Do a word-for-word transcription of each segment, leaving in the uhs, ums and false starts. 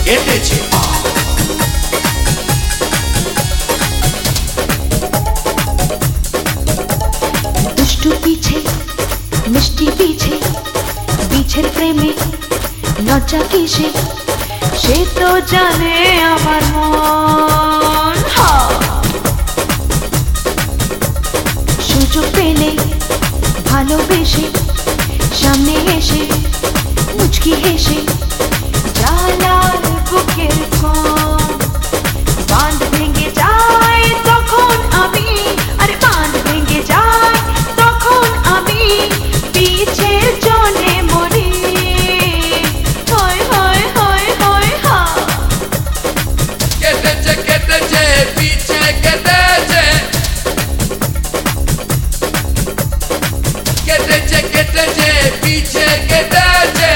কেটেছে। দুষ্টু পিছে মিষ্টি পিছে বিছের প্রেমে লজ্জা কিসে সে তো জানে আমার মন। সুযোগ পেলে ভালোবেসে সামনে এসে মুচকি হেসে জালার বুকের কোণ বাঁধ ভেঙে যায় তখন আমি, আরে বাঁধ ভেঙে যায় তখন আমি পিছের জন্যে মরি। হয় হয় হয় হয় হা কেটেছে কেটেছে পিছে কেটেছে, কেটেছে কেটেছে পিছে কেটেছে।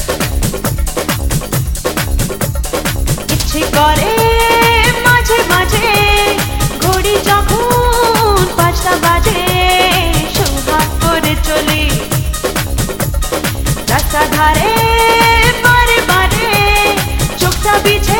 ইচ্ছে করে মাঝে মাঝে ঘড়ি যখন পাঁচটা বাজে সুহাগ করে চলি রাস্তা ধারে বারে বারে চোখটা বিছে